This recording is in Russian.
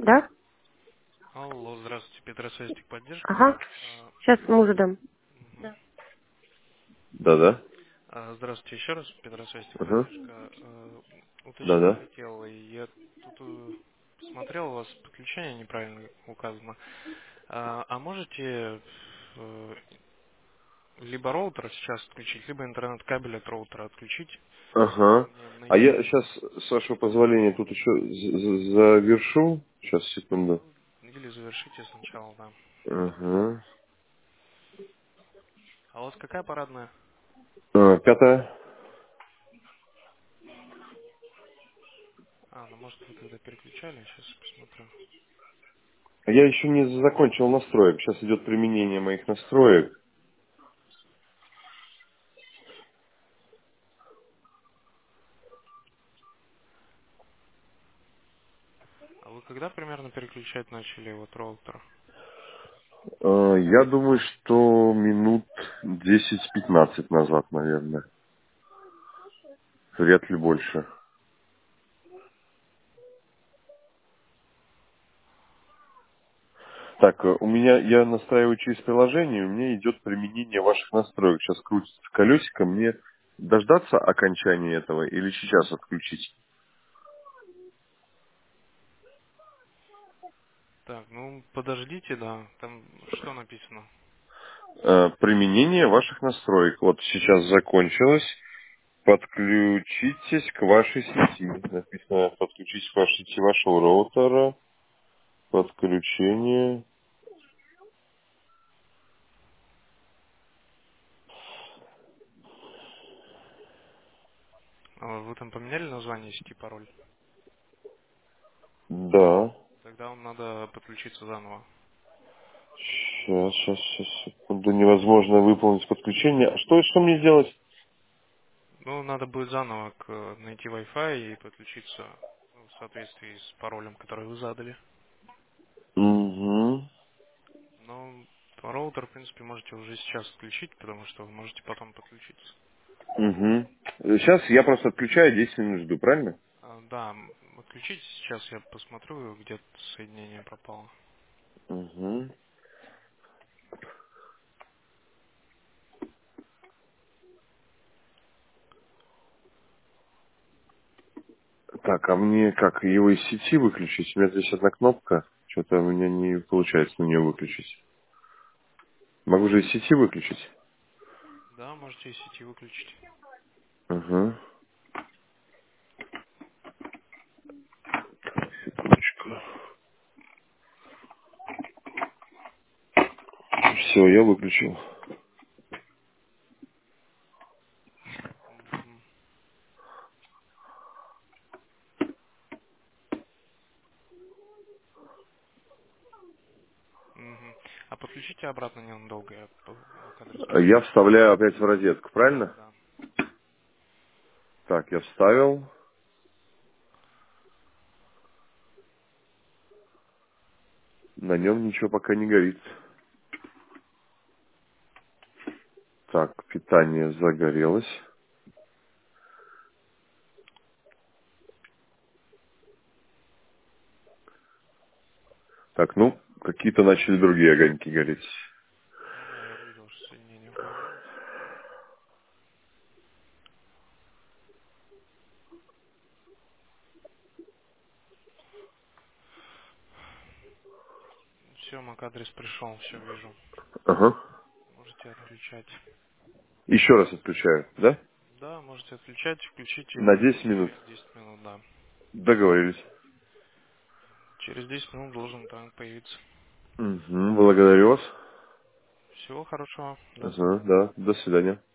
Да? Алло, здравствуйте, Петросвязь техподдержка. Ага. Сейчас мужу дам. Мгм. Да-да. Здравствуйте еще раз, Петросвязь Ага. техподдержка. Уточнить Да-да. хотел, я тут посмотрел, у вас подключение неправильно указано. А можете э, либо роутер сейчас отключить, либо интернет-кабель от роутера отключить, Ага. мне А я найти, сейчас, с вашего позволения, тут еще завершу. Сейчас, секунду. ну, или завершите сначала, да. Ага. А у вас какая парадная? Пятое. Ну может вы тогда переключали, сейчас посмотрю. Я еще не закончил настроек. Сейчас идет применение моих настроек. А вы когда примерно переключать начали вот роутер? Я думаю, что минут 10-15 назад, наверное. Вряд ли больше. Так, у меня, я настраиваю через приложение, у меня идет применение ваших настроек. Сейчас крутится колесико, мне дождаться окончания этого или сейчас отключить? Так, ну подождите, да. Там что написано? Применение ваших настроек. Вот сейчас закончилось. Подключитесь к вашей сети. Написано подключитесь к вашей сети вашего роутера. Подключение. Вы там поменяли название сети, пароль? Да. Тогда вам надо подключиться заново. Сейчас, секунду. Невозможно выполнить подключение. А что мне делать? Ну, надо будет заново найти Wi-Fi и подключиться в соответствии с паролем, который вы задали. Угу. Но роутер, в принципе, можете уже сейчас отключить, потому что вы можете потом подключиться. Угу. Сейчас я просто отключаю, 10 минут жду, правильно? Да, отключите сейчас, я посмотрю, где соединение пропало. Угу. Так, а мне как, его из сети выключить? У меня здесь одна кнопка. Что-то у меня не получается на нее выключить. Могу же из сети выключить? Да, можете из сети выключить. Угу. Секундочку. Все, я выключил. Мгм. Мгм. А подключите обратно ненадолго, я MAC-адрес Я пришлю. вставляю опять в розетку, Да, правильно? да. Так, я вставил. На нем ничего пока не горит. Так, питание загорелось. Так, ну, какие-то начали другие огоньки гореть. Ну да, я увидел, что соединение появилось. Все, MAC-адрес пришел, все вижу. Ага. Можете отключать. Еще раз отключаю, да? Да, можете отключать, На включите 10 минут. через 10 минут, да. Договорились. Через 10 минут должен там появиться. Угу, благодарю вас. Всего хорошего, до Ага, свидания. да, до свидания.